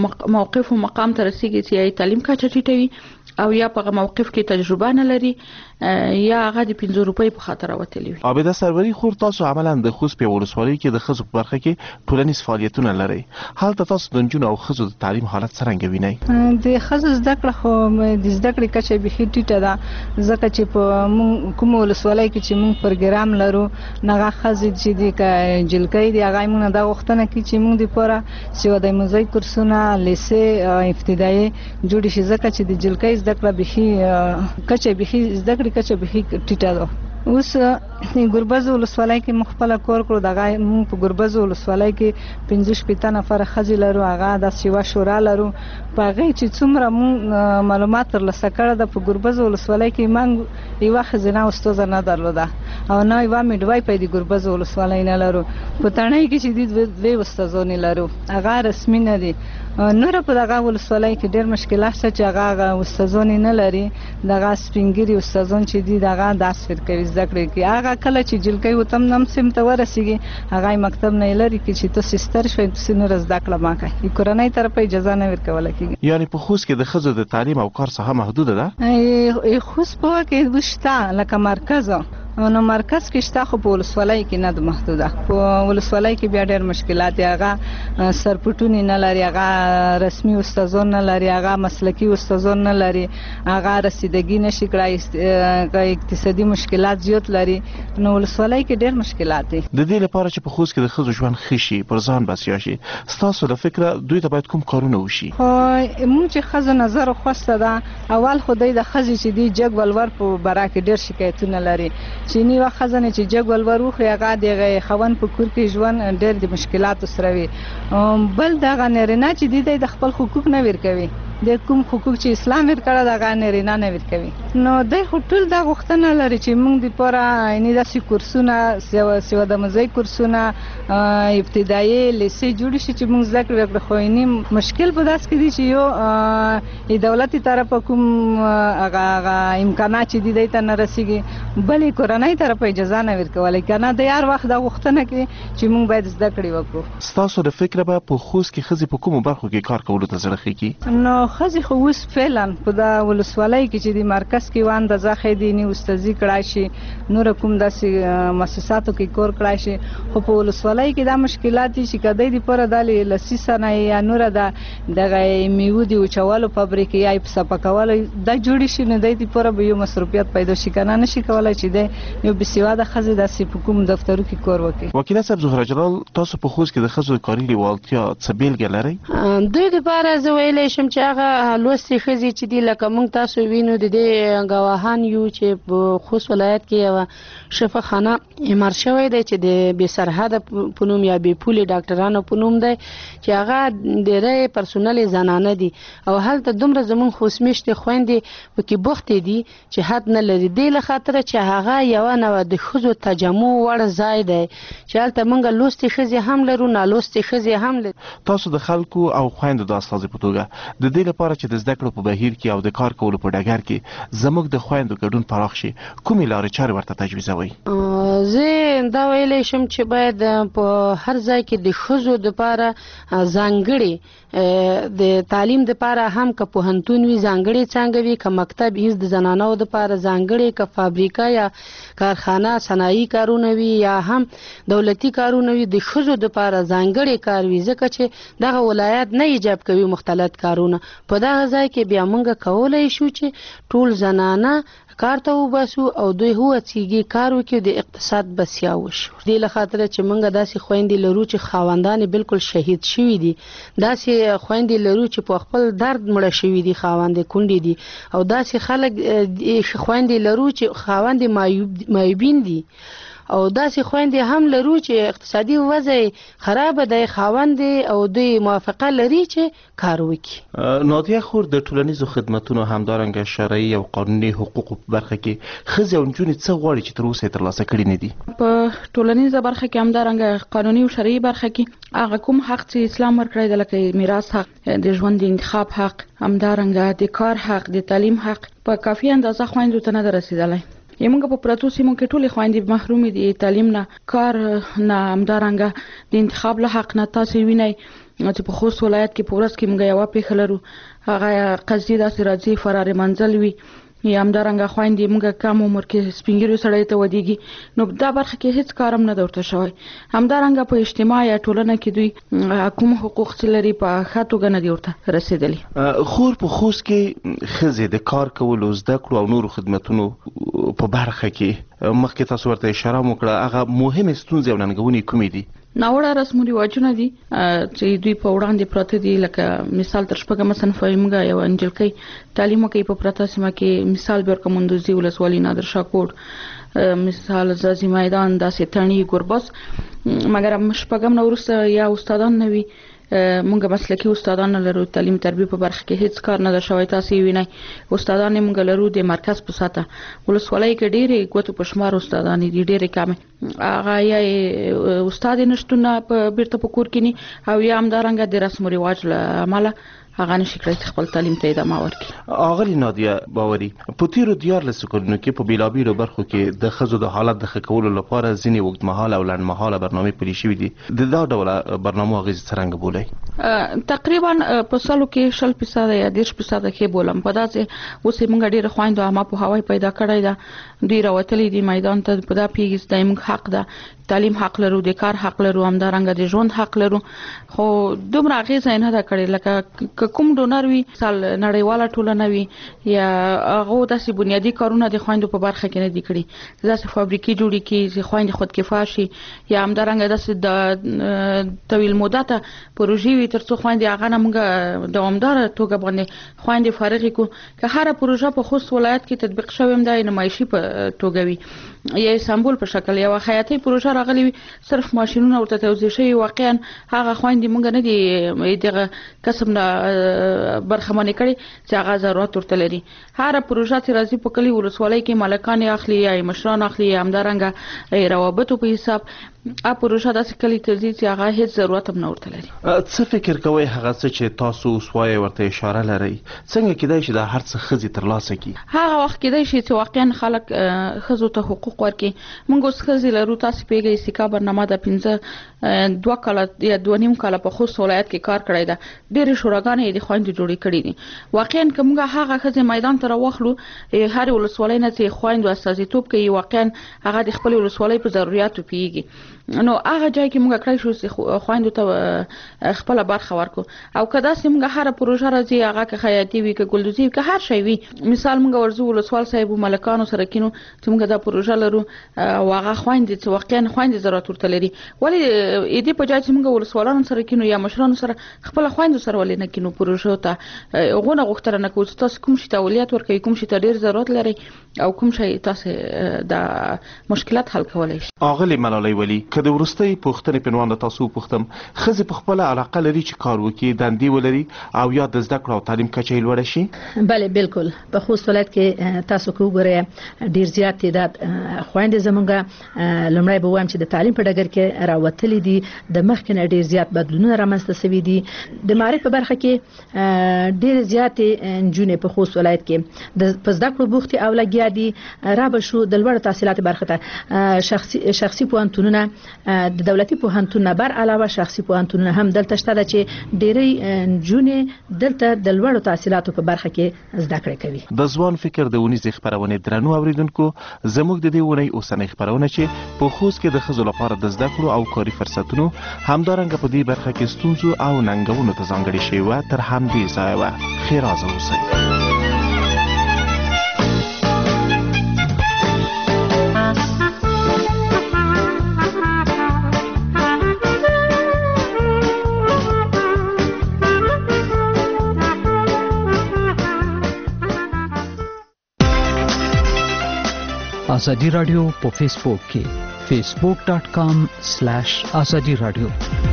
موقف او مقام ته رسیږي چې یا تعلیم کچه ټیټوي او یا په موقف کې تجربه نه لري یا هغه د 50 روپۍ په خاطر وتلی وي. عابده سروري خور تاسو عملاً د خوست په ولسوالۍ کې د ښځو په برخه کې ټولنیز فعالیتونه لري. هلته تاسو د نجونو او ښځو د تعلیم حالت څنګه وینئ؟ د ښځو زده کړه خو د زده کړې کچه بيخي ټیټه ده، ځکه چې په کوم ولسوالۍ کې چې موږ پروګرام لرو نغه ښځې چې د جلکۍ دی هغه موږ د غوښتنه کې چې موږ د پوره سیو د موزیک کورسونه لیسه ابتدایي جوړ شي، ځکه چې د جلکۍ زده کړه بيخي کچه بيخي زده کړې کچه بيخي ټیټه ده. اوس ګربز ولسوالۍ کې مخفله کور کړو دغه موږ په ګربز ولسوالۍ کې 15 نفر ښځې لرو، هغه د سیوا شورا لرو. په هغه چې څومره موږ معلومات ترلاسه کړل د په ګربز ولسوالۍ کې موږ یو خزینه استاد نه درلوده او نه یو میډوای په دې ګربز ولسوالۍ نه لرو. په تڼۍ کې چې د دوی استادونه لرو هغه رسمي نه دي. نور په دغه ولسوالۍ کې ډېر مشکلات شته چې هغه استادونه نه لري، دغه سپینګری استادون چې دي دغه داس فر کوي زده کړې کې هغه کله چې جلکۍ وتم نم سم ته ورسیږي هغه مکتب نه لري کې چې تاسو ستر شوي تاسو نور زده کړه ما کوي کورنۍ طرفه اجازه نه ورکول کېږي. یعنی په خوست کې د ښځو د تعلیم او کار ساحه محدوده ده؟ خوست په کې وشته لکه مرکز نو مرکز کې شته خو په ولسوالۍ کې نه د محدوده. په ولسوالۍ کې بیا ډېر مشکلات دي، هغه سرپټونی نه لري، هغه رسمي استادون نه لري، هغه مسلکی استادون نه لري، هغه رسیدګي نشي کړای، اقتصادي مشکلات زیات لري. نو ولسوالۍ کې ډېر مشکلات دي. د دې لپاره چې په خوست کې د ښځو ژوند ښه شي پر ځان بسیا شي ستاسو د فکره دوی ته باید کوم کارونه وشي؟ موږ چې ښځو نظر خوسته ده اول خو د ښځې چې دی جګ ولور په برا کې ډېر شکایتونه لري چې نیو خزانه چې جګول ورخه هغه د خوان په کور کې ژوند ډېر د مشکلات سره وي. بل دا غنرینه چې د خپل حقوق نه ورکوي، د کوم حقوق چې اسلام ورکړه دا غنرینه نه ورکوي. نو د ټول دا غوښتنه لري چې موږ د پوره یعنی د کورسونه سیو د موزیک کورسونه ابتدایي لیسه جوړ شي چې موږ زده کړو. خو یې مشکل په داس کې دي چې یو دولتي طرف کوم هغه امکانات چې دي ته نه رسیږي، بلې کورنۍ طرف اجازه نه ورکول کنه د یار وخت د غوښتنه کې چې موږ باید زده کړې وکړو. ستاسو د فکر به په خوست کې ښځې په کومو برخو کې کار کولو ته زړه خېږي؟ نو ښځې خو اوس فعلا په د ولسوالۍ کې چې د مرکز کې وان د ځخې دي نه استاذي کړای شي، نور کوم داسې مؤسساتو کې کور کړای شي. خو په ولسوالۍ کې دا مشکلات دي چې کدی د پر د لسیسنه یا نور د میوه دی اوچولو فابریکې یا په سپکولو د جوړ شي نه د پر به یو مصرفیت پیدا شي کنه نشي کولای چې د یو بسیواده ښځې د حکومت دفترو کې کور وکړي. وکیل صاحب زهره جلال تاسو په خوست کې د ښځو کاري لیوالتیا څه بیلګه لرئ؟ دوی لپاره زه ویلی شم چې هغه لوستې ښځې چې دي لکه موږ تاسو وینو د دې ګواهان یو چې په خوست ولایت کې یوه شفاخانه اعمار شوی دی چې د بې سرحده په نوم یا بې پولې ډاکټرانو په نوم دی چې هغه ډېری پرسونل زنانه دي او هلته دومره زموږ خوست میشتې خویندې پکې بوختې دي چې حد نه لري. دې له خاطره چې هغه یوه نوه د ښځو تجمع وړ ځای دی چې هلته موږ لوستې ښځې هم لرو نالوستې ښځې هم لرو. تاسو د خلکو او خویندو د استازي په توګه د دې لپاره چې د زده کړو په بهیر کې او د کار کولو په ډګر کې زموږ د خویندو ګډون پراخ شي کومې لارې چارې ورته تجویزوئ؟ زه دا ویلی شم چې باید په هر ځای کې د ښځو دپاره ځانګړې د تعلیم دپاره هم که پوهنتون وي ځانګړې څانګه وي، که مکتب هیڅ د زنانو دپاره ځانګړې، که فابریکه یا کارخانه صنایي کارونه وي یا هم دولتي کارونه وي د ښځو دپاره ځانګړې کار وي، ځکه چې دغه ولایت نه ایجاب کوي مختلط کارونه. په دغه ځای کې بیا موږ کولی شو چې ټول زنانه کار ته وباسو او دوی هڅېږي کار وکړي د اقتصاد بسیا وشو. دې له خاطره چې موږ داسې خویندې لرو چې خاوندان بالکل شهید شوي دي، داسې خویندې لرو چې په خپل درد مړه شوي دي، خاوندې کونډې دي، او داسې خلک خویندې لرو چې خاوندې معیوبین دي، او داسې خویندې هم لرو چې اقتصادي وضع خراب دی، خاوندې او دوی موافقه لري چې کار وکړي. نادیه خور د ټولنیزو خدمتونو همدارنګه شرعي او قانوني حقوقو په برخه کې ښځې او نجونې څه غواړي چې تر اوسه یې ترلاسه کړي نه دي؟ په ټولنیزه برخه کې همدارنګه قانوني او شرعي برخه کې هغه کوم حق چې اسلام ورکړی دی لکه میراث حق، د ژوند د انتخاب حق، همدارنګه د کار حق، د تعلیم حق په کافي اندازه خویندو ته نه ده رسیدلی. یمونږ په پراتو سیمو کې ټولې خویندې محرومې دي تعلیم نه، کار نه، همدارنګه د انتخاب له حق نه. تاسو وینئ چې په خوست ولایت کې په ورځ کې موږ یو پیښه لرو هغه قصدي داسې راځي فرار منزل وي یا همدارنګه خويندې موږ کم عمر کې سپینګیرو سړی ته ودیږي نو دا برخه کې هیڅ کارم نه درته شوی همدارنګه په اجتماع یا ټولنه کې دوی کوم حقوق لري په خاطو غنه دی ورته رسیدلی خور په خوست کې خزه د کار کولو زده کړو او نورو خدماتونو په برخه کې مخکې تاسو ورته اشاره وکړه هغه مهمه ستونزې او ننګونې کومې دي ناوړه رسم او رواجونه دي چې دوی په وړاندې پراته دي لکه مثال تر شپږم صنف موږ یو انجلکۍ تعلیم کوي په پراته سیمه کې مثال به کومندوزي ولسوالۍ نادر شاه کوټ مثال زازي میدان داسې تڼي ګوربس مګر شپږم نو ورسته یا استادان نوي مونږ مسلکي استادان لرو تعلیم تربیه په برخه کې هیڅ کار نه شوی تاسو وینئ استادان مونږ لرو د مرکز په ساته ولسوالۍ کې ډېری کوته پښمار استادان دي ډېری کم هغه یا استاد نشټونه په بیرته په کور کې نه او یا همدارنګه د رسم او رواج له عمله هغه نشي کړی خپل تعلیم ته ادامه ورکړي اغلی نادیه باوري په تیرو دیار لسکونو کې په بیلابیلو برخو کې د خزو د حالت د خکولو لپاره ځینې وګړمحاله او لنډمحاله برنامې پلي شوې دي د دا ډول برنامو غوښتل څنګه بولای تقریبا په سالو کې 0% یا 10% کې بولم په داسې اوس موږ ډېر خويندو ما په هواي پیدا کړی دا ډیر راوتلې دي میدان ته په دا پیګس دایم حق ده تعلیم حق لرو د کار حق لرو همدارنګه د ژوند حق لرو خو دومره غیزه نه دا کړی لکه کوم ډونر وی سال نړیواله ټولنه وی یا هغه داسې بنیادی کارونه د خويندو په برخه کې نه دي کړی داسې فابریکې جوړې کی چې خويند خود کفایه شي یا همدارنګه داسې د طویل مدته پروژې وی ترڅو خويند هغه موږ دوامدار توګه باندې خويند فارغ کو که هر پروژه په خوست ولایت کې تطبیق شوی هم د نمایشي په توګه وی یا سمبول په شکل یو حیاتي پروژه راغلی صرف ماشينونه ورته توزیع شوی واقعا هغه خويندې مونږ نه دي دغه قسم نه برخمنې کړي چې هغه ضرورت ورته لري هر پروژه چې راځي په کلی ولسوالۍ کې مالکان اخلي یا مشران اخلي همدارنګه روابطو په حساب ا پروژه داسې کلی ته ځي چې هغه هیڅ ضرورت هم نه ورته لري څه فکر کوئ هغه څه چې تاسو وسوای ورته اشاره لري څنګه کېدای شي دا هر څه خزي ترلاسه کی هغه وخت کېدای شي چې واقعا خلک خزو ته حقوق ورکړي موږ اوس خزي لرو تاسو پیګي سکا برنامه د 2 کال یا 2.5 کال په خوست ولایت کې کار کړی دا ډېر شوراګانې د خويند جوړې کړې دي واقعا کومه هغه خزي میدان ته راوخلو هر ولسوالۍ نه چې خويند استازیتوب کوي واقعا هغه د خپل ولسوالۍ په ضرورتو پیږي نو هغه ځای کې موږ کړی شو چې خويندو ته خپل برخه ورکو او کدا چې موږ هر پروژه راځي هغه که خیاطي وي که ګلدوزي که هر شی وي مثال موږ ورزو ولسوال صاحب ملکانو سره کینو چې موږ دا پروژه لرو او هغه خويند چې واقعا خويند ضرورت ورته لري ولی دې په ځای چې موږ ولسوالانو سره کینو یا مشرانو سره خپل خويندو سره ولې نه کینو پروژه ته غونه غوښتنه نه کوو تاسو کوم شي تولیت ورکوي کوم شي ته ډیر ضرورت لري او کوم شي تاسو د مشکلات حل کولای شي اغلی ملالۍ ولی کله ورستۍ پوښتنې پنوان تاسو پوښتم خزي په خپل علاقه لري چې کار وکړي دندې ولري او یا د زده کړو او تعلیم کچه لوړ شي بله بالکل په خوست ولایت کې تاسو کو ګورئ ډیر زیات تعداد خويندې زمونږه لمړی به وایم چې د تعلیم په ډګر کې راوتلې دي د مخ کې ډیر زیات بدلونونه رامنځته شوي دي د معرفت په برخه کې ډیر زیات نجونې په خوست ولایت کې د زده کړو بوختي او لګیا دي رابه شو د لوړ تحصیلات برخه ته شخصي پوهنتونونه د دولتي پوهنتون بر علاوه شخصي پوهنتونونه هم دلته شته چې ډېری نجونې دلته د لوړو تحصیلاتو په برخه کې زده کړې کوي د ځوان فکر د ونیز خبرونه درنو اوریدونکو زموږ د دې ونی اوسنۍ خبرونه چې په خوست کې د خزو لپاره د زده کړو او کاري فرصتونو همدارنګه په دې برخه کې ستونزو او ننګونو ته ځانګړي شوی و تر همدې ځای و خیرازه اوسئ آزادی رادیو په فیسبوک کې facebook.com/azadi radio